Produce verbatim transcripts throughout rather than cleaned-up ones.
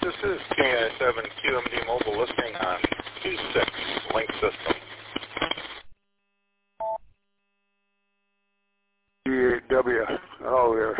This is K I seven Q M D Mobile listening on two six Link System. G eight W. Oh, here.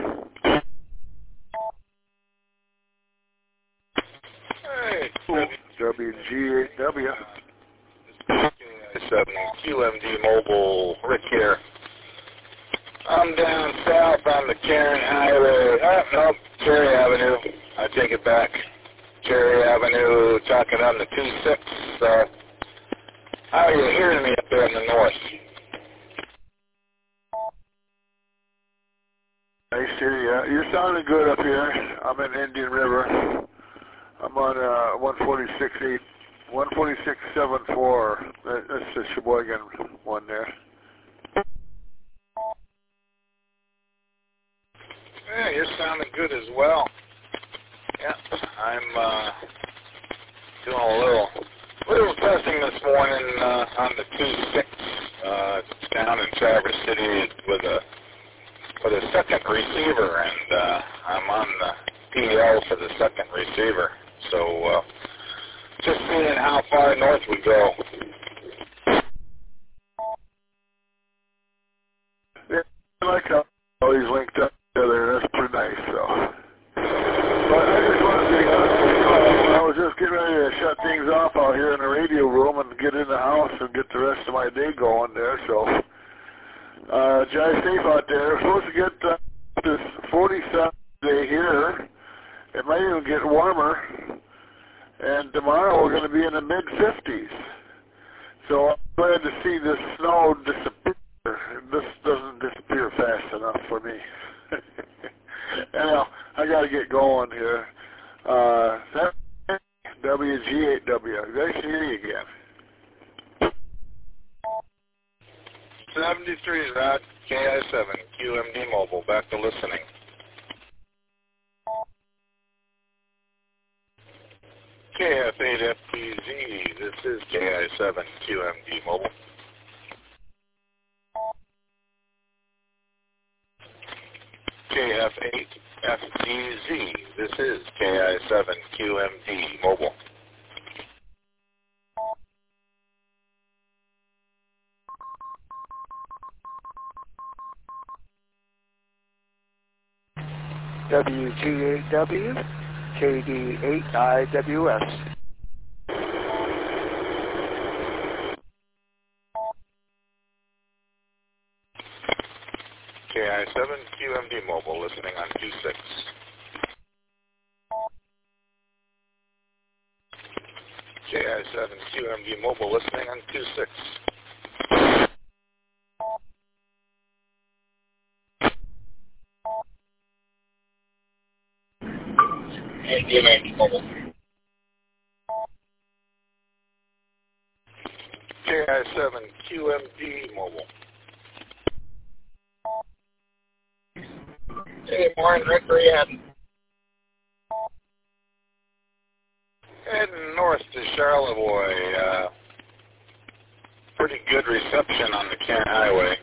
Hey, W G eight W. K I seven Q M D Mobile, Rick here. I'm down south on the Karen Highway. Oh, no, Cherry Avenue. I take it back. Cherry Avenue, talking on the two six. Uh, how are you hearing me up there in the north? I see you. You're sounding good up here. I'm in Indian River. I'm on uh, one forty-six eight, one forty-six seven four. That's the Sheboygan one there. Yeah, you're sounding good as well. Yeah, I'm uh, doing a little little testing this morning uh, on the two six. Uh, it's down in Traverse City with a with a second receiver, and uh, I'm on the P L for the second receiver. So uh, just seeing how far north we go. Yeah, I like how all these linked up together. That's pretty nice. So. But I just wanted to, uh, I was just getting ready to shut things off out here in the radio room and get in the house and get the rest of my day going there. So, uh, drive safe out there. We're supposed to get uh, this forty-seven day here. It might even get warmer. And tomorrow we're going to be in the mid fifties. So I'm glad to see this snow disappear. This doesn't disappear fast enough for me. Anyhow, I got to get going here. Uh, W G eight W. Nice to hear you again. seventy-three Rod, K I seven, Q M D Mobile, back to listening. K F eight F T Z, this is K I seven, Q M D Mobile. K F eight F T Z, this is K I seven, Q M D Mobile. W G eight W, K D eight I W S. K I seven, Q M D Mobile, listening on two six. K I seven, Q M D Mobile, listening on two six. And Q M D Mobile. K I seven, Q M D Mobile. Hey, morning, Rick, where you heading? Heading north to Charlevoix. Uh, pretty good reception on the Karen Highway.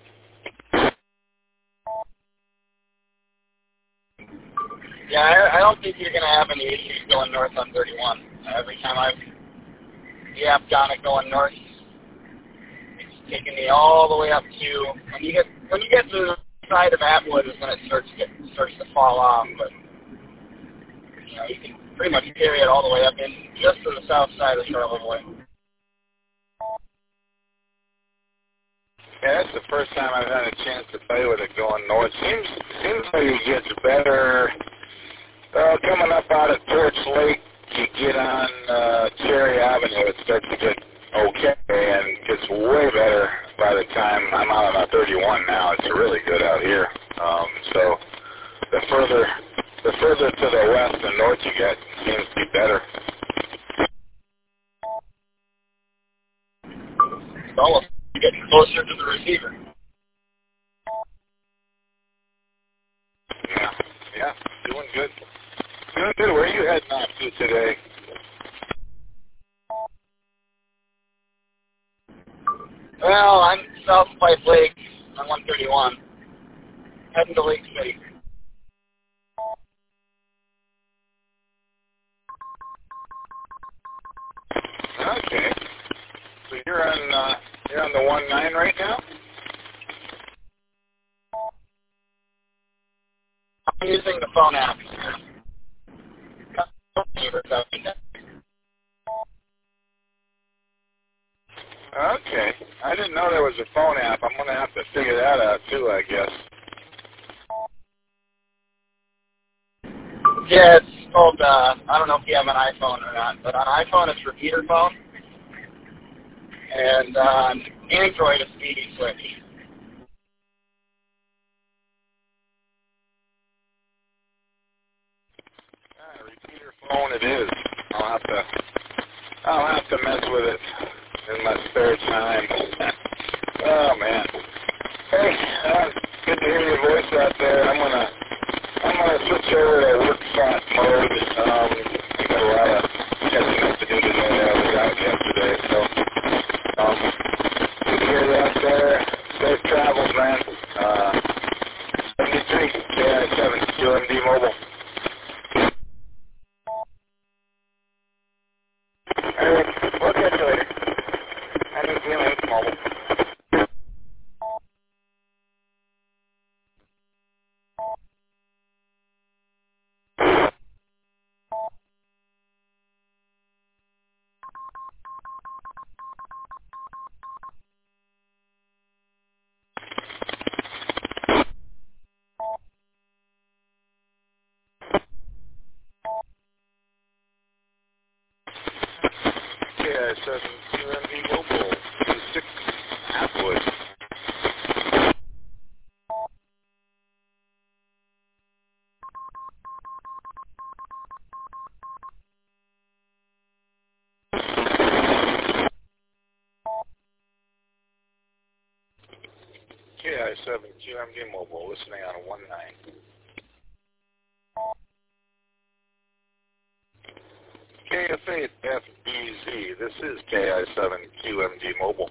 Yeah, I, I don't think you're going to have any issues going north on thirty-one. Every time I've yapped on it going north, it's taking me all the way up to when you get when you get to the side of Atwood is when it starts to get, starts to fall off. But you know, you can pretty much carry it all the way up in just to the south side of Charlevoix. Yeah, that's the first time I've had a chance to play with it going north. Seems seems like it gets better. Uh, coming up out of Torch Lake, you get on uh, Cherry Avenue, it starts to get okay, and gets way better by the time I'm out on thirty-one now. It's really good out here. Um, so the further the further to the west and north you get, seems to be better. It's almost getting closer to the receiver. Yeah, yeah, doing good. Doing good. Where are you heading off to today? Well, I'm south of Pipe Lake on one thirty-one, heading to Lake City. You're on, uh, you're on the one nine right now? I'm using the phone app. Okay. I didn't know there was a phone app. I'm going to have to figure that out, too, I guess. Yeah, it's called, uh, I don't know if you have an iPhone or not, but on iPhone it's repeater phone. And on Android it's speedy switch. Ah, repeater phone it is. I'll have to, I'll have to mess with it in my spare time. Oh, man. Hey, uh, good to hear your voice out there. I'm going to, I'm going to switch over to work flat mode. Um, I got a lot of catching up to do today. I was out yesterday, so um, good to hear you out there. Safe travels, man. Uh, seventy-three, K I seven, Q M D Mobile. All right, we'll catch you later. I need D M H Mobile. K I seven, Q M D Mobile, two six, Atwood. K I seven, Q M D Mobile, listening on a one nine. K F eight F B Z, this is K I seven, Q M D Mobile.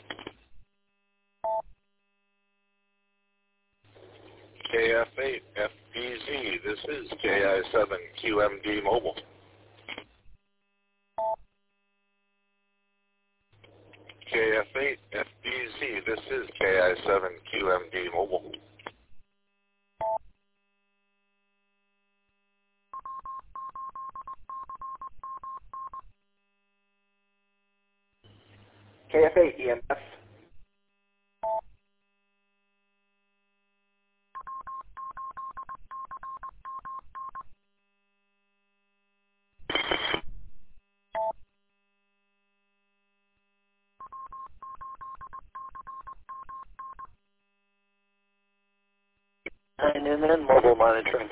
K F eight F B Z, this is K I seven, Q M D Mobile. K F eight F B Z, this is K I seven, Q M D Mobile. K F eight E M F. And then mobile monitoring.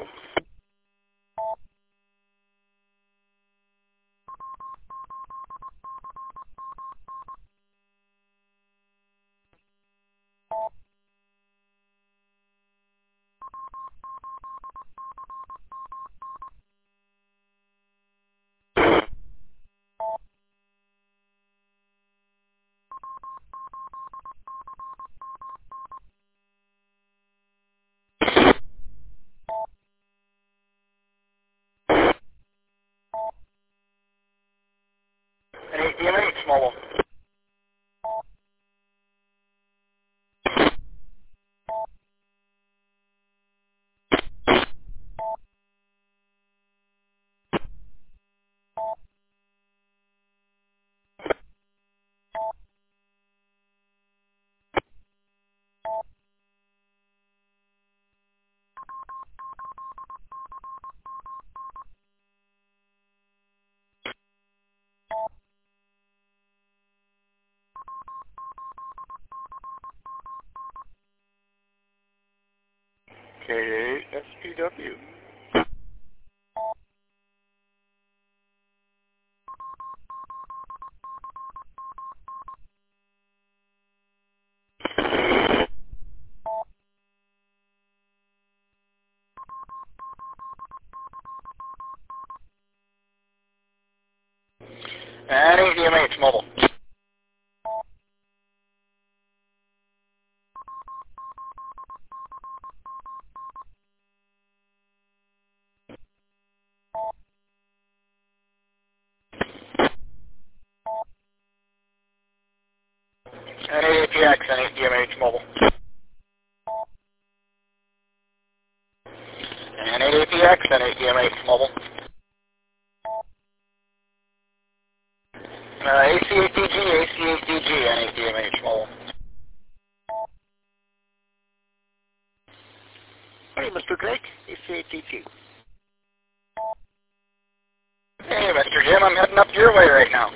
And D M H Mobile. K eight S P W. And D M H Mobile. P X and eight D M H mobile. And eight A P X and eight D M H mobile. Uh, A C eight D G, A C eight D G, and eight D M H mobile. Hey, Mister Drake, A C eight D G. Hey, Mister Jim, I'm heading up your way right now.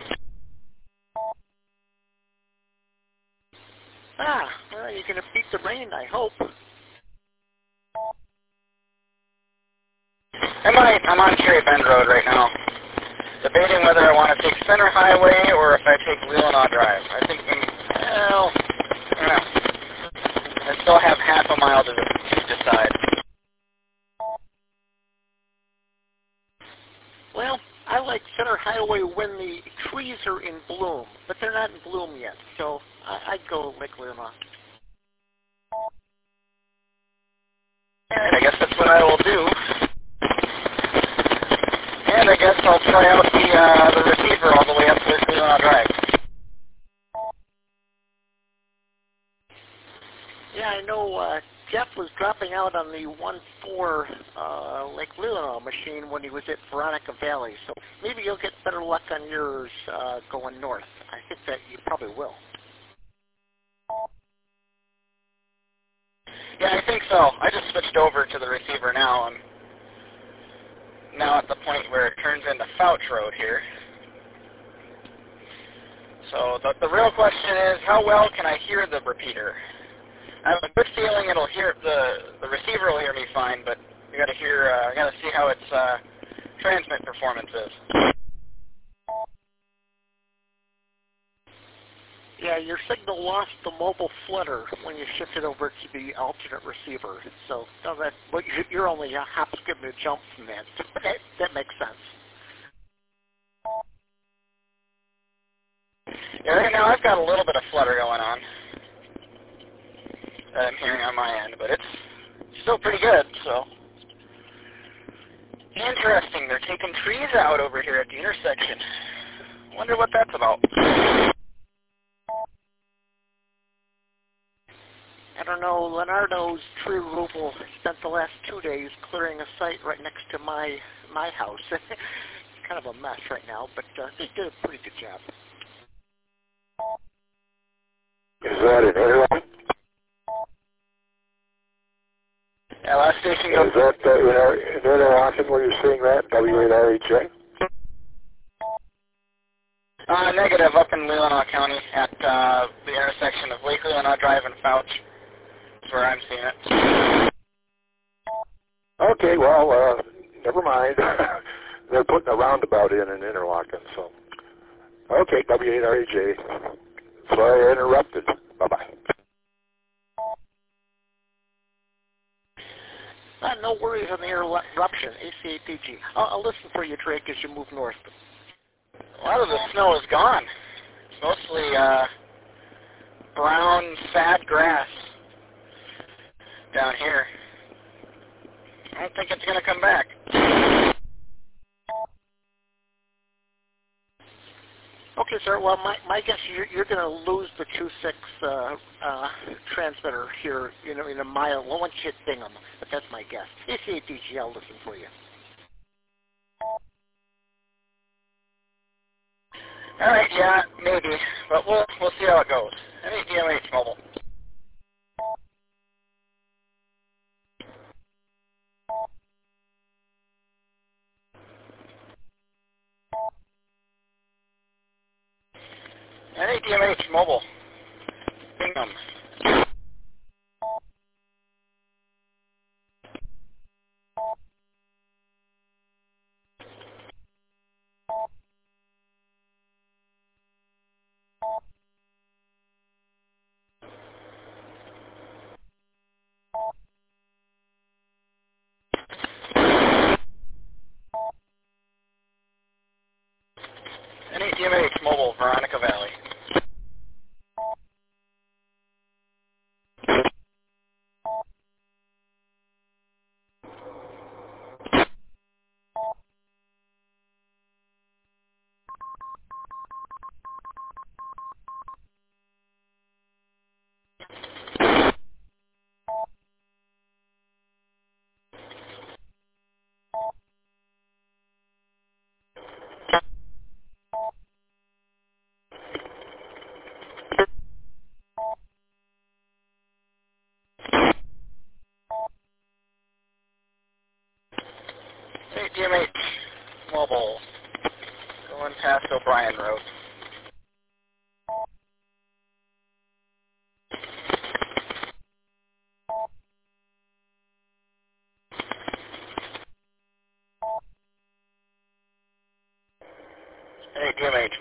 Ah, well, you're going to beat the rain, I hope. I might. I'm on Cherry Bend Road right now, debating whether I want to take Center Highway or if I take Leelanau Drive. I think, well, I don't know. I still have half a mile to, to decide. Well, I like Center Highway when the trees are in bloom, but they're not in bloom yet, so I, I'd go Lake Leelanau. And I guess that's what I will do. And I guess I'll try out the uh, the receiver all the way up to Leelanau Drive. Yeah, I know uh, Jeff was dropping out on the one four uh, Lake Leelanau machine when he was at Veronica Valley, so maybe you'll get better luck on yours uh, going north. I think that you probably will. Yeah, I think so. I just switched over to the receiver now. I'm now at the point where it turns into Fouch Road here. So the, the real question is, how well can I hear the repeater? I have a good feeling it'll hear the the receiver will hear me fine, but I got to hear. Uh, I got to see how its uh, transmit performance is. Yeah, your signal lost the mobile flutter when you shifted over to the alternate receiver. So no, that, but you're only a hop, skip, and a jump from that. Okay, that makes sense. Yeah, right now I've got a little bit of flutter going on that I'm hearing on my end, but it's still pretty good. So interesting. They're taking trees out over here at the intersection. Wonder what that's about. I don't know, Leonardo's tree removal spent the last two days clearing a site right next to my my house. Kind of a mess right now, but uh, they did a pretty good job. Is that an interlock? Yeah, last station Is that uh, in, our, in Interlochen where you're seeing that, W eight R H A? Uh, negative, up in Leelanau County at uh, the intersection of Lake Leelanau Drive and Fouch. That's where I'm seeing it. Okay, well, uh, never mind. They're putting a roundabout in in Interlochen, so. Okay, W eight R H A. Sorry I interrupted. Bye-bye. Uh, no worries on the interruption, A C eight D G. I'll, I'll listen for you, Drake, as you move north. A lot of the snow is gone. It's mostly uh, brown, sad grass down here. I don't think it's going to come back. Okay, sir. Well, my, my guess is you're, you're going to lose the two six uh, uh, transmitter here, you know, in a mile. Well, once you hit Bingham, but that's my guess. A C eight D G, I'll listen for you. All right, yeah, maybe, but we'll we'll see how it goes. Any D M H mobile. Any D M H mobile. Bingham. Any D M H mobile, Veronica Valley.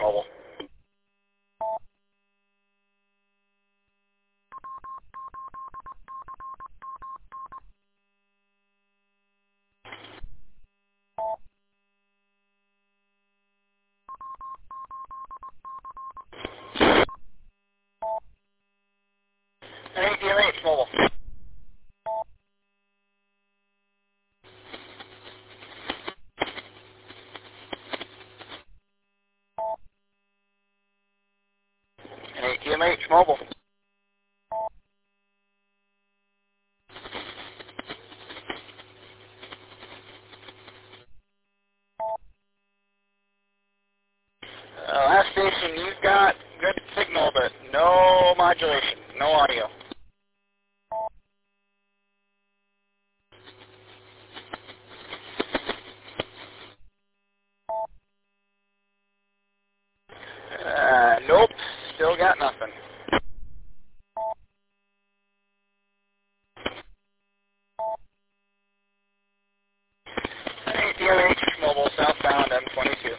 mobile. N eight D M H mobile. N eight D M H mobile. Uh, last station, you've got good signal, but no modulation, no audio. Uh, nope, still got nothing. N eight D M H mobile, southbound M twenty-two.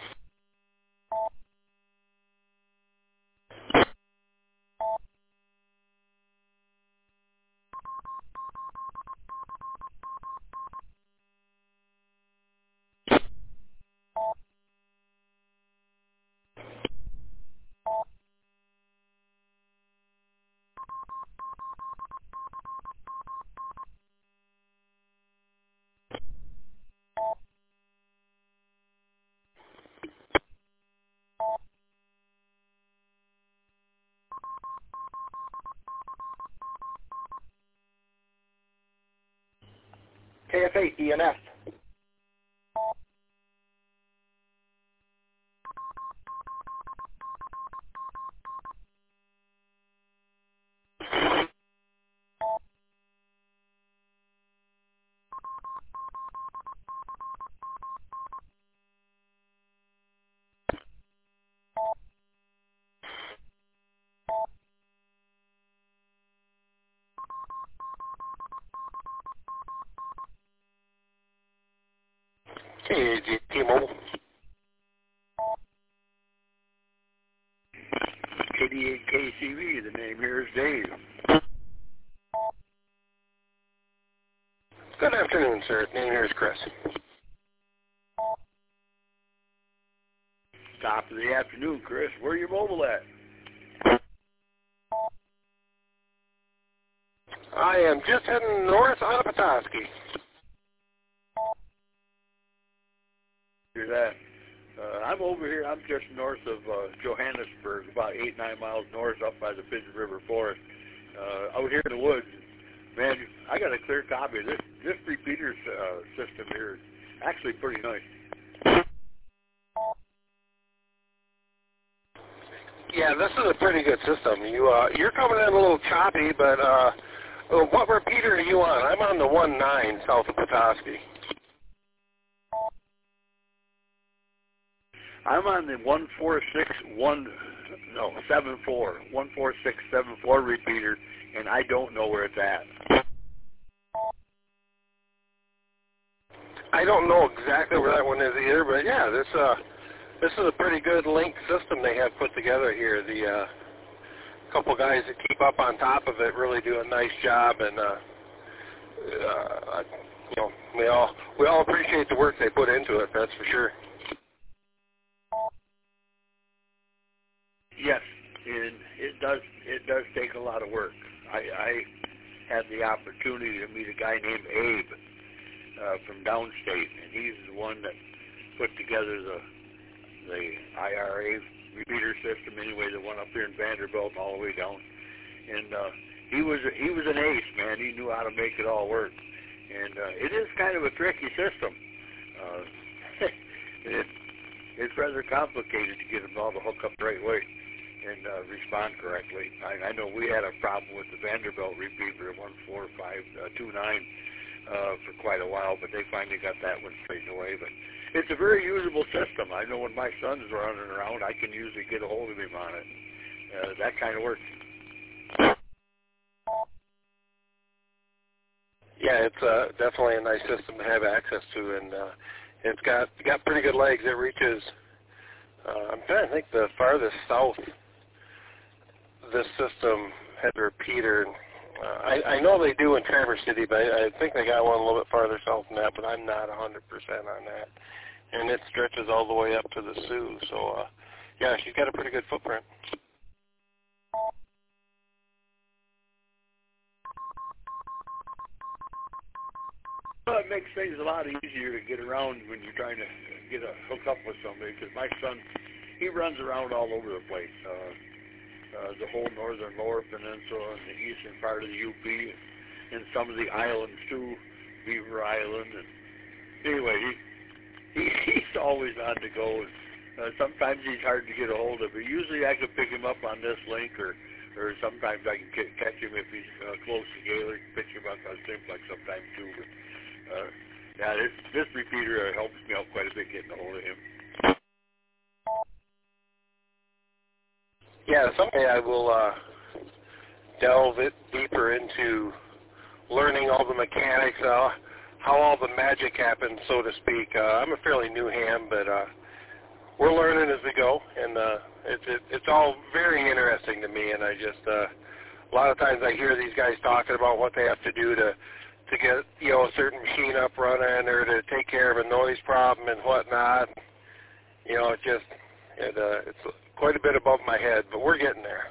K F eight D N F. K A G T Mobile. K D eight K C V, the name here is Dave. Good afternoon, sir. Name here is Chris. Top of the afternoon, Chris. Where you mobile at? I am just heading north out of Petoskey. Hear that? Uh, I'm over here. I'm just north of uh, Johannesburg, about eight, nine miles north, up by the Pigeon River Forest. Uh, out here in the woods, man, I got a clear copy of this. This repeater uh, system here is actually pretty nice. Yeah, this is a pretty good system. You, uh, you're coming in a little choppy, but uh, what repeater are you on? I'm on the one nine south of Petoskey. I'm on the one four six one, no, seven four, one four six seven four repeater, and I don't know where it's at. I don't know exactly where that one is either, but yeah, this uh, this is a pretty good link system they have put together here. The uh, couple guys that keep up on top of it really do a nice job, and uh, uh, you know, we all we all appreciate the work they put into it. That's for sure. Yes, and it does. It does take a lot of work. I, I had the opportunity to meet a guy named Abe uh, from downstate, and he's the one that put together the the I R A repeater system. Anyway, the one up here in Vanderbilt and all the way down. And uh, he was he was an ace, man. He knew how to make it all work. And uh, it is kind of a tricky system. Uh, it, it's rather complicated to get them all to hook up the right way and uh, respond correctly. I, I know we had a problem with the Vanderbilt repeater at one four five two nine uh, for quite a while, but they finally got that one straightened away. But it's a very usable system. I know when my son's running around, I can usually get a hold of him on it. Uh, that kind of works. Yeah, it's uh, definitely a nice system to have access to, and uh, it's got got pretty good legs. It reaches Uh, I'm trying to think the farthest south this system had a repeater. Uh, I, I know they do in Traverse City, but I, I think they got one a little bit farther south than that, but I'm not one hundred percent on that. And it stretches all the way up to the Sioux. So, uh, yeah, she's got a pretty good footprint. Well, it makes things a lot easier to get around when you're trying to get a hook up with somebody, because my son, he runs around all over the place. Uh, uh, the whole northern Lower Peninsula and the eastern part of the U P, and, and some of the islands too, Beaver Island. And anyway, he, he he's always on the go. And, uh, sometimes he's hard to get a hold of, but usually I can pick him up on this link, or or sometimes I can c- catch him if he's uh, close to Gaylord, pitch him up on Simplex sometimes too. But, Uh, yeah, this, this repeater helps me out quite a bit getting a hold of him. Yeah, someday I will uh, delve it deeper into learning all the mechanics, uh, how all the magic happens, so to speak. Uh, I'm a fairly new ham, but uh, we're learning as we go, and uh, it's it, it's all very interesting to me. And I just uh, a lot of times I hear these guys talking about what they have to do to. to get, you know, a certain machine up running or to take care of a noise problem and whatnot. You know, it just, it, uh, it's quite a bit above my head, but we're getting there.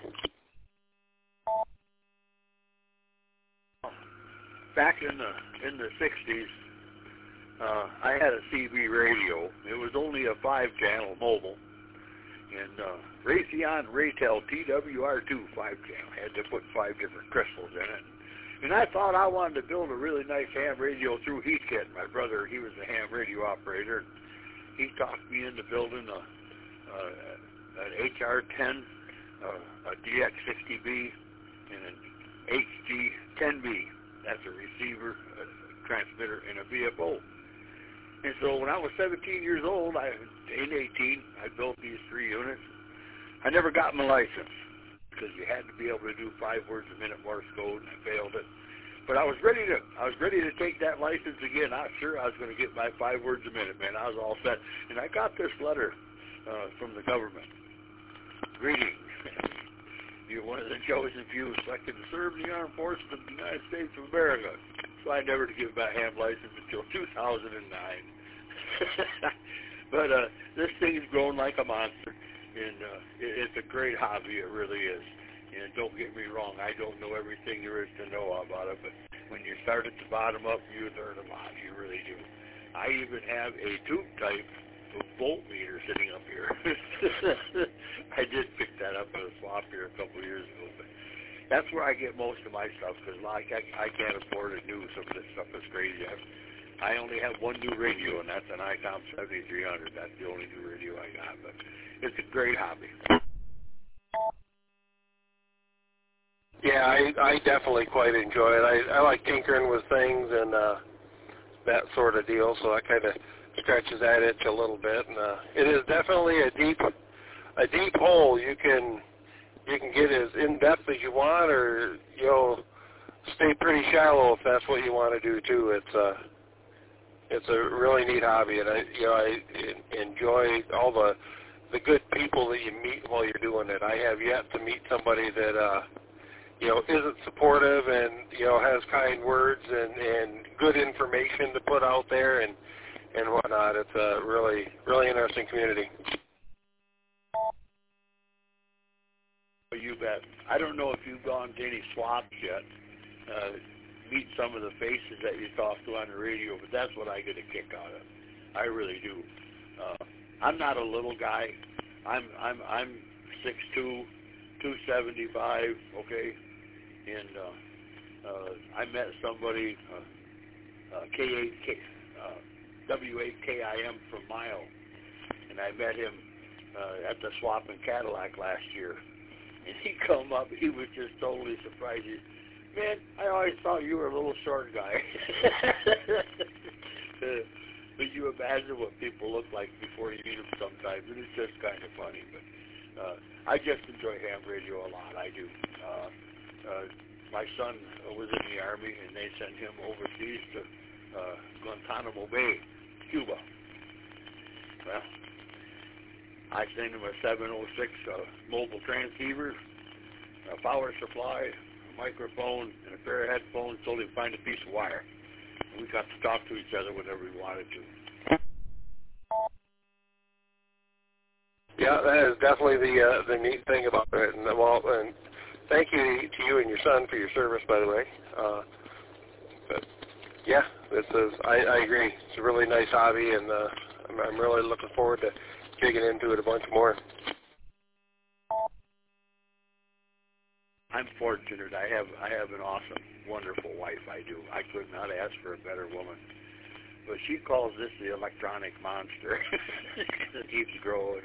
Back in the in the sixties, uh, I had a C B radio. It was only a five-channel mobile, and uh, Raytheon Raytel T W R two five-channel. Had to put five different crystals in it. And I thought I wanted to build a really nice ham radio through Heathkit. My brother, he was a ham radio operator. And he talked me into building a, uh, an H R ten, uh, a D X sixty B, and an H G ten B. That's a receiver, a transmitter, and a V F O. And so when I was seventeen years old, I in eighteen, I built these three units. I never got my license, because you had to be able to do five words a minute Morse code, and I failed it. But I was ready to, I was ready to take that license again. I was sure I was going to get my five words a minute, man. I was all set. And I got this letter uh, from the government. Greetings. You're one of the chosen few selected to serve in the armed forces of the United States of America. So I never to give my ham license until two thousand nine. But uh, this thing's grown like a monster. And uh, it, it's a great hobby, it really is. And don't get me wrong, I don't know everything there is to know about it, but when you start at the bottom up, you learn a lot, you really do. I even have a tube type voltmeter sitting up here. I did pick that up at a swap here a couple of years ago, but that's where I get most of my stuff, because like I, I can't afford to do some of this stuff that's crazy. I, I only have one new radio, and that's an ICOM seventy-three hundred. That's the only new radio I got, but it's a great hobby. Yeah, I, I definitely quite enjoy it. I, I like tinkering with things and uh, that sort of deal, so that kind of scratches that itch a little bit. And uh, it is definitely a deep, a deep hole. You can you can get as in depth as you want, or you know, stay pretty shallow if that's what you want to do too. It's uh, it's a really neat hobby, and I you know I enjoy all the the good people that you meet while you're doing it. I have yet to meet somebody that. Uh, you know, isn't supportive and, you know, has kind words and, and good information to put out there and, and whatnot. It's a really, really interesting community. You bet. I don't know if you've gone to any swaps yet, uh, meet some of the faces that you talk to on the radio, but that's what I get a kick out of. I really do. Uh, I'm not a little guy. I'm, I'm, I'm six two, two seventy-five, okay? And uh, uh, I met somebody, uh, uh, K eight K, uh, W eight K I M from Mile, and I met him uh, at the swap in Cadillac last year. And he come up, he was just totally surprised. He said, man, I always thought you were a little short guy. uh, but you imagine what people look like before you meet them sometimes, and it's just kind of funny. But uh, I just enjoy ham radio a lot, I do. Uh, Uh, my son was in the Army, and they sent him overseas to uh, Guantanamo Bay, Cuba. Well, I send them a seven oh six uh, mobile transceiver, a power supply, a microphone, and a pair of headphones so they find a piece of wire. And we got to talk to each other whenever we wanted to. Yeah, that is definitely the uh, the neat thing about it. And, well, and thank you to you and your son for your service, by the way. Uh, but yeah, this is I, I agree. It's a really nice hobby, and uh, I'm, I'm really looking forward to digging into it a bunch more. I'm fortunate. I have I have an awesome, wonderful wife. I do. I could not ask for a better woman. But she calls this the electronic monster. It keeps growing.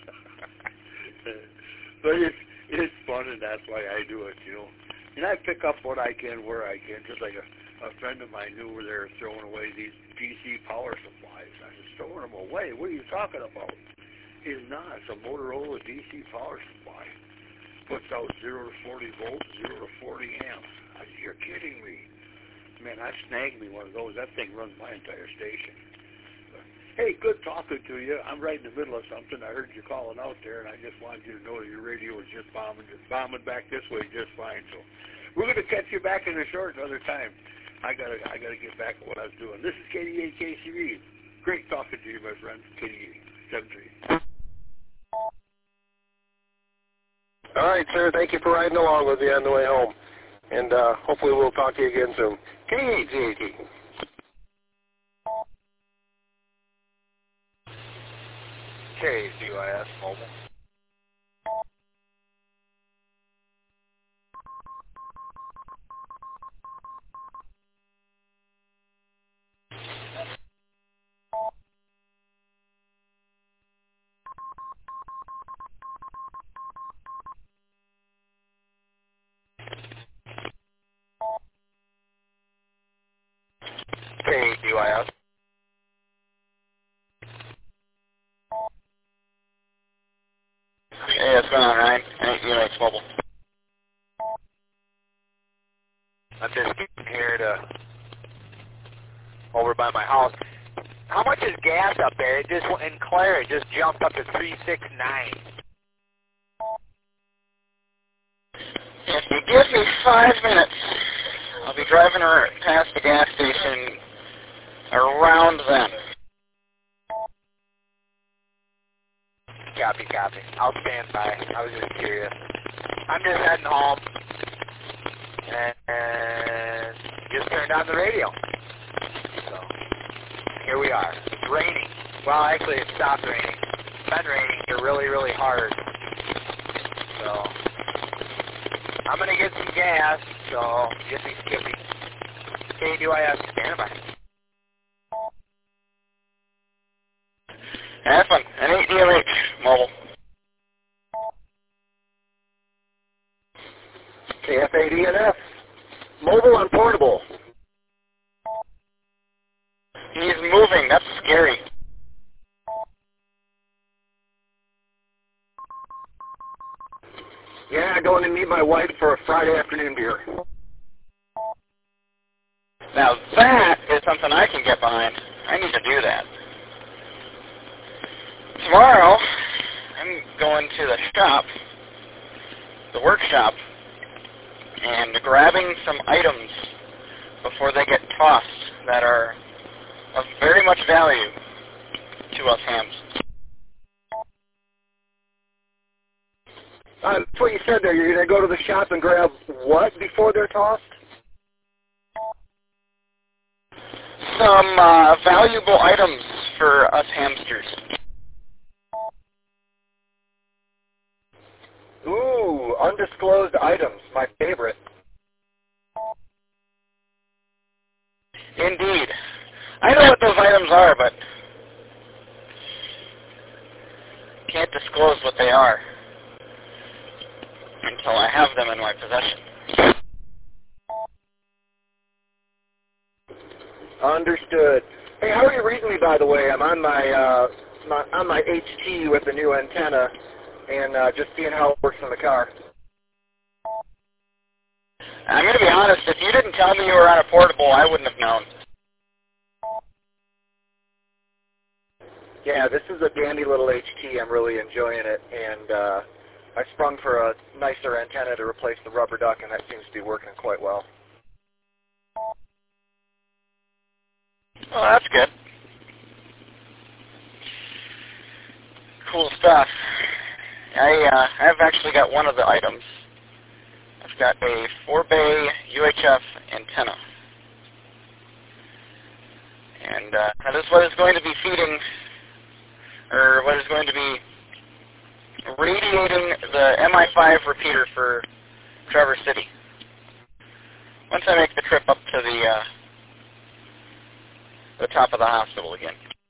But it's it's fun, and that's why I do it, you know. And I pick up what I can where I can. Just like a, a friend of mine knew where they were throwing away these D C power supplies. I was throwing them away. What are you talking about? It's not. It's a Motorola D C power supply. Puts out zero to forty volts, zero to forty amps. I said, you're kidding me. Man, I snagged me one of those. That thing runs my entire station. But, hey, good talking to you. I'm right in the middle of something. I heard you calling out there, and I just wanted you to know that your radio was just bombing, just bombing back this way just fine. So we're going to catch you back in the short another time. I gotta, I gotta get back to what I was doing. This is K D A K C V. Great talking to you, my friend. K D A seven three. All right, sir. Thank you for riding along with me on the way home. And uh, hopefully we'll talk to you again soon. K D A K. K D I S Mobile. K D I S. Hey, what's going on, Ryan? K D I S Mobile. I'm just here to over by my house. How much is gas up there? It just in Clare, it just jumped up to three sixty-nine. If you give me five minutes, I'll be driving around past the gas station around then. Copy, copy. I'll stand by. I was just curious. I'm just heading home. And, and just turned on the radio. So, here we are. It's raining. Well, actually, it stopped raining. It's been raining here really, really hard. So, I'm going to get some gas. So, get me skippy. K D I S, stand by. Have fun. N eight D M H Mobile. K F A D N F. Mobile and portable. He's moving. That's scary. Yeah, going to meet my wife for a Friday afternoon beer. Now that is something I can get behind. I need to do that. Tomorrow, I'm going to the shop, the workshop, and grabbing some items before they get tossed that are of very much value to us hams. Uh, that's what you said there. You're going to go to the shop and grab what before they're tossed? Some uh, valuable items for us hamsters. Ooh, undisclosed items, my favorite. Indeed. I know what those items are, but can't disclose what they are until I have them in my possession. Understood. Hey, how are you reading me, by the way? I'm on my, uh, my on my H T with the new antenna, and uh, just seeing how it works in the car. I'm going to be honest, if you didn't tell me you were on a portable, I wouldn't have known. Yeah, this is a dandy little H T. I'm really enjoying it, and uh, I sprung for a nicer antenna to replace the rubber duck, and that seems to be working quite well. Oh, that's good. Cool stuff. I uh, I've actually got one of the items. I've got a four-bay U H F antenna. And uh, that is what is going to be feeding, or what is going to be radiating the M I five repeater for Traverse City. Once I make the trip up to the uh, the top of the hospital again.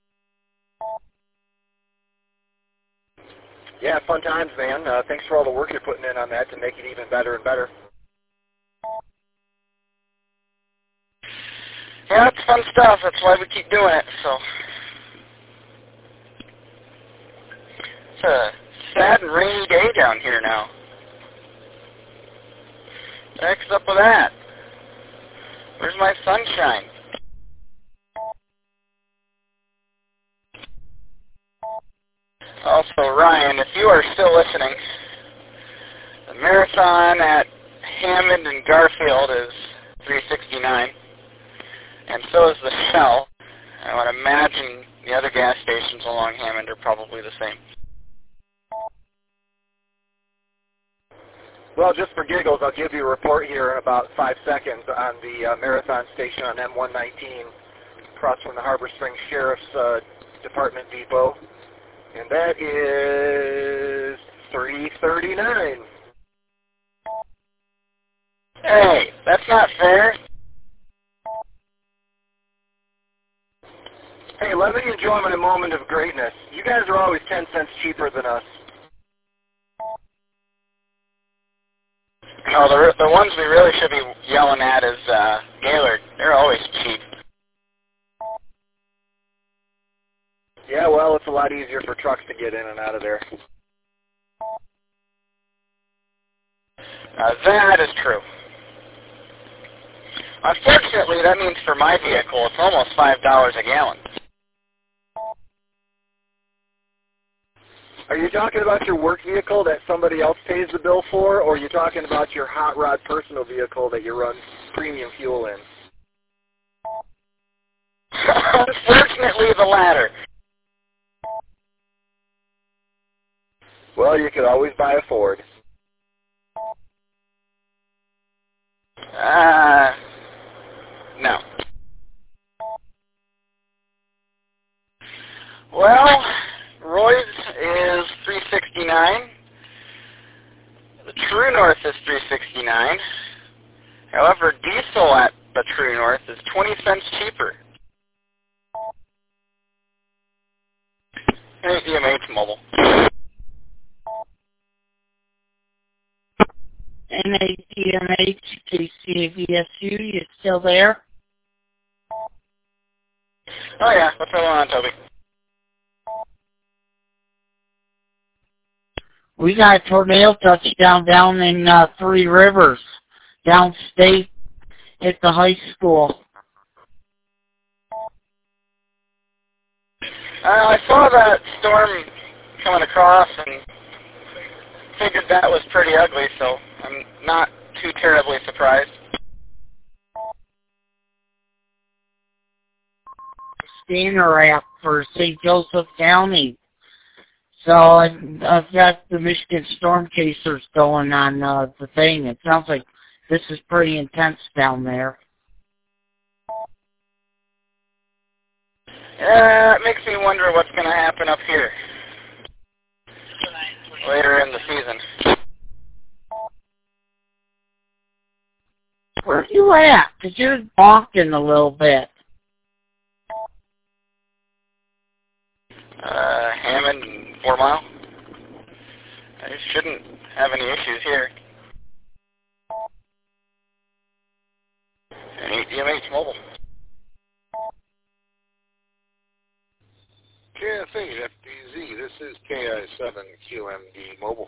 Yeah, fun times, man. Uh, thanks for all the work you're putting in on that to make it even better and better. Yeah, it's fun stuff. That's why we keep doing it. So it's a sad and rainy day down here now. What the heck's up with that? Where's my sunshine? Also, Ryan, if you are still listening, the marathon at Hammond and Garfield is three sixty-nine, and so is the Shell. I would imagine the other gas stations along Hammond are probably the same. Well, just for giggles, I'll give you a report here in about five seconds on the uh, marathon station on M one nineteen, across from the Harbor Springs Sheriff's uh, Department Depot. And that is three thirty-nine. Hey, that's not fair. Hey, let me enjoy my moment of greatness. You guys are always ten cents cheaper than us. No, the the ones we really should be yelling at is uh, Gaylord. They're always cheap. Yeah, well, it's a lot easier for trucks to get in and out of there. Uh, that is true. Unfortunately, that means for my vehicle, it's almost five dollars a gallon. Are you talking about your work vehicle that somebody else pays the bill for, or are you talking about your hot rod personal vehicle that you run premium fuel in? Unfortunately, the latter. Well, you could always buy a Ford. Uh, no. Well, Roy's is three sixty-nine. The True North is three sixty-nine. However, diesel at the True North is twenty cents cheaper. Hey, D M H Mobile. N A D M H K C A V S U, you still there? Oh yeah, what's going on, Toby? We got a tornado touchdown down in uh, Three Rivers, downstate at the high school. Uh, I saw that storm coming across and figured that was pretty ugly, so I'm not too terribly surprised. Scanner app for Saint Joseph County. So I've, I've got the Michigan Storm Chasers going on uh, the thing. It sounds like this is pretty intense down there. Uh, it makes me wonder what's going to happen up here later in the season. Where are you at? Because you're bonking a little bit. Uh, Hammond and Four Mile. I shouldn't have any issues here. And eight D M H Mobile. K S eight F D Z, this is K I seven Q M D Mobile.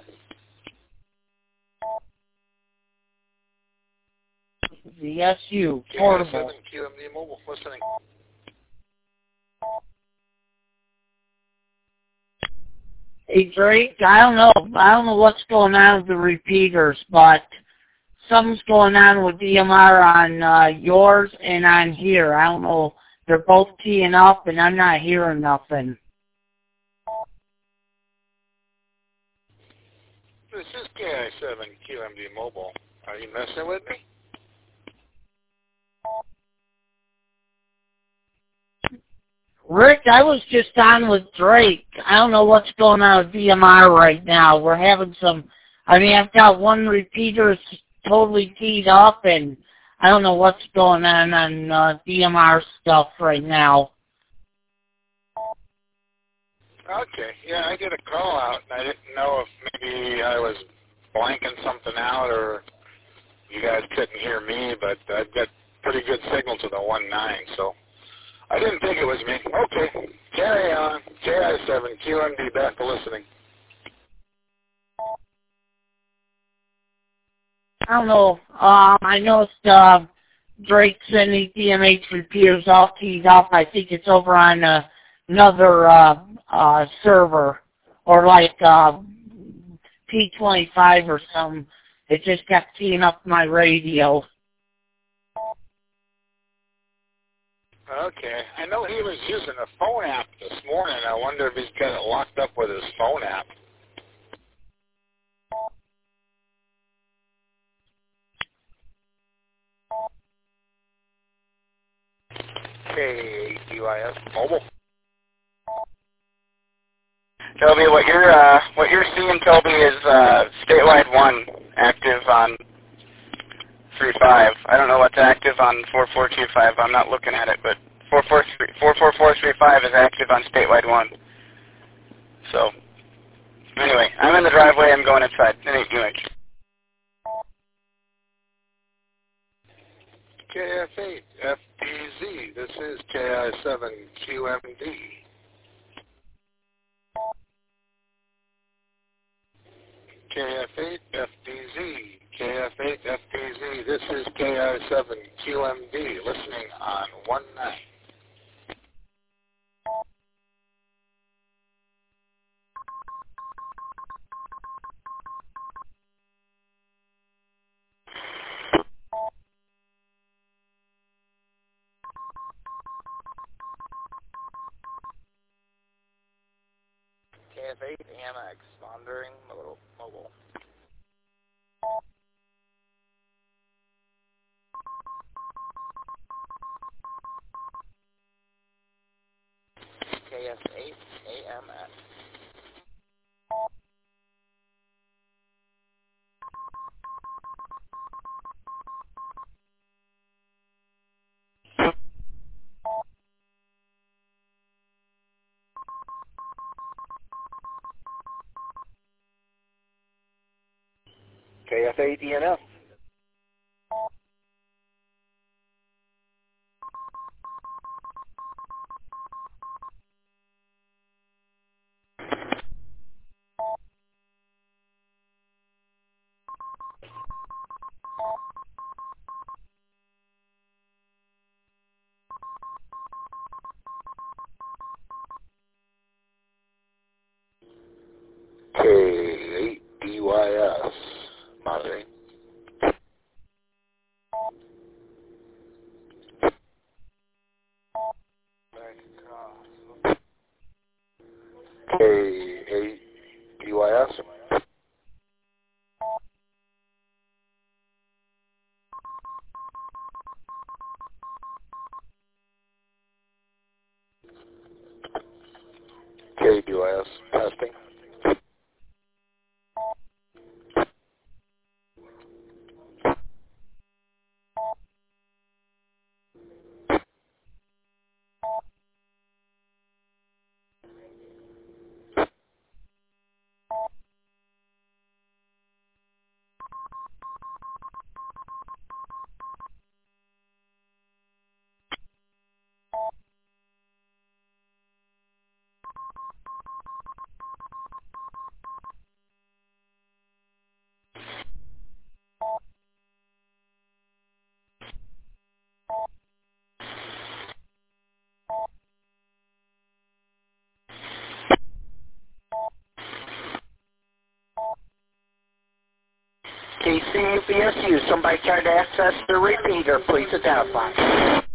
The S U, portable. K I seven Q M D Mobile, listening. Hey, Drake, I don't know. I don't know what's going on with the repeaters, but something's going on with D M R on uh, yours and on here. I don't know. They're both teeing up, and I'm not hearing nothing. This is K I seven Q M D Mobile. Are you messing with me? Rick, I was just on with Drake. I don't know what's going on with D M R right now. We're having some, I mean, I've got one repeater totally teed up, and I don't know what's going on on uh, D M R stuff right now. Okay, yeah, I get a call out, and I didn't know if maybe I was blanking something out or you guys couldn't hear me, but I've got pretty good signal to the one nine, so I didn't think it was me. Okay, carry on. K I seven Q M D, back to listening. I don't know. Um, I noticed uh, Drake's sending D M H repeaters all teed up. I think it's over on uh, another uh, uh, server, or like uh, P twenty-five or something. It just kept teeing up my radio. Okay, I know he was using a phone app this morning. I wonder if he's got it locked up with his phone app. K U I S Mobile. Toby, what you're uh, what you're seeing, Toby, is uh, statewide one active on three five. I don't know what's active on four four two five. I'm not looking at it, but four four four three five is active on statewide one. So anyway, I'm in the driveway. I'm going inside. N eight U H. K F eight F D Z. This is K I seven Q M D. K F eight F D Z. K F eight F D Z. This is K I seven Q M D. Listening on one nine. K F eight Amex monitoring mobile. mobile. K F eight A M X. K F A D N F. K eight D Y S. Monitoring. K eight D Y S. K D Y S. Testing. K C U B S U. Somebody tried to access the repeater. Please identify.